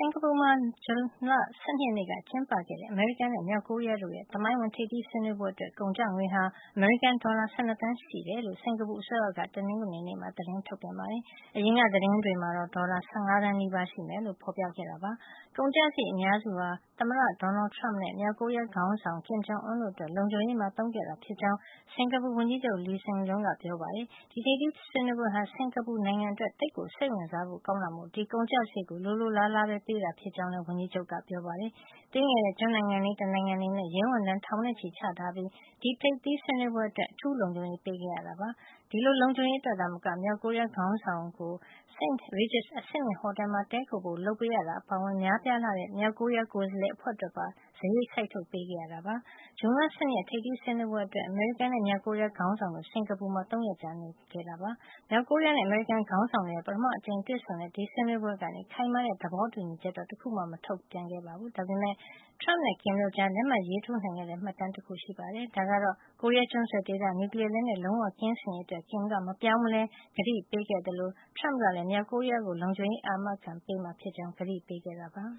င်ကာပူမှာ ဇွန်လ ၁၂ ရက်နေ့က ကျင်းပခဲ့တဲ့ အမေရိကန်နဲ့ မြောက်ကိုရီးယားတို့ရဲ့ သမိုင်းဝင် ထိပ်သီးဆွေးနွေးပွဲအတွက် ကုန်ကျငွေဟာ အမေရိကန်ဒေါ်လာ ၁၂ သန်းရှိတယ်လို့ စင်ကာပူအစိုးရက တနင်္ဂနွေနေ့မှာ သတင်းထုတ်ပြန်ပါတယ်။ အရင်က သတင်းတွေမှာတော့ ဒေါ်လာ ၁၅ သန်းနီးပါးရှိမယ်လို့ ဖော်ပြခဲ့တာပါ။ ကုန်ကျစရိတ် အများစုဟာ သမ္မတ Donald Trump နဲ့ မြောက်ကိုရီးယားခေါင်းဆောင် Kim Jong Un တို့အတွက် လုံခြုံရေးမှာ သုံးခဲ့တာဖြစ်ကြောင်း စင်ကာပူဝန်ကြီးချုပ် Lee Hsien Loong က ပြောပါတယ်။ ဒီထိပ်သီးဆွေးနွေးပွဲဟာ စင်ကာပူနိုင်ငံအတွက် သိပ်ကိုစိတ်ဝင်စားဖို့ ကောင်းတာမို့ ဒီကုန်ကျစရိတ်ကို လိုလိုလားလားပဲ ပေးတာဖြစ်ကြောင်းလည်း ဝန်ကြီးချုပ်က ပြောပါတယ်။ သေးငယ်တဲ့ ကျွန်းနိုင်ငံလေး တနိုင်ငံအနေနဲ့ ရဲဝန်ထမ်းထောင်နဲ့ချီချထားပြီး ဒီထိပ်သီးဆွေးနွေးပွဲအတွက် အထူးလုံခြုံရေးပေးခဲ့ရတာပါ။ ဒီလိုလုံခြုံရေးအတွက်သာမက မြောက်ကိုရီးယားခေါင်းဆောင်ကို St. Regis အဆင့်မြင့်ဟော်တယ်မှာ တည်းခိုဖို့ လုပ်ပေးရတာ အပါအဝင် များပြားလှတဲ့ မြောက်ကိုရီးယား ကိုယ်စားလှယ်အဖွဲ့အတွက်ပါ စရိတ်စိုက်ထုတ်ပေးခဲ့ရတာပါ။ ဇွန်လ ၁၂ ရက် ထိပ်သီးဆွေးနွေးပွဲအတွက် အမေရိကန်နဲ့ မြောက်ကိုရီးယားခေါင်းဆောင်တို့ စင်ကာပူမှာ ၃ ရက်ကြာနေခဲ့တာပါ။ မြောက်ကိုရီးယားနဲ့ အမေရိကန်ခေါင်းဆောင်တွေရဲ့ ပထမအကြိမ်တွေ့ဆုံတဲ့ ဒီဆွေးနွေးပွဲကနေ ခိုင်မာတဲ့ သဘောတူညီချက်တော့ တခုမှ မထုတ်ပြန်ခဲ့ပါဘူး။ ဒါပေမယ့် Trump နဲ့ Kim တို့ကြား လက်မှတ်ရေးထိုးနိုင်ခဲ့တဲ့ မှတ်တမ်းတခုရှိပါတယ်။ ဒါကတော့ ကိုရီးယားကျွန်းဆွယ်ဒေသ နျူကလီယားလက်နက် လုံးဝကင်းစင်ရေးအတွက် Kim က မပြောင်းမလဲ ကတိပေးခဲ့သလို Trump ကလည်း မြောက်ကိုရီးယားကို လုံခြုံရေးအာမခံပေးမှာ ဖြစ်ကြောင်း ကတိပေးခဲ့တာပါ။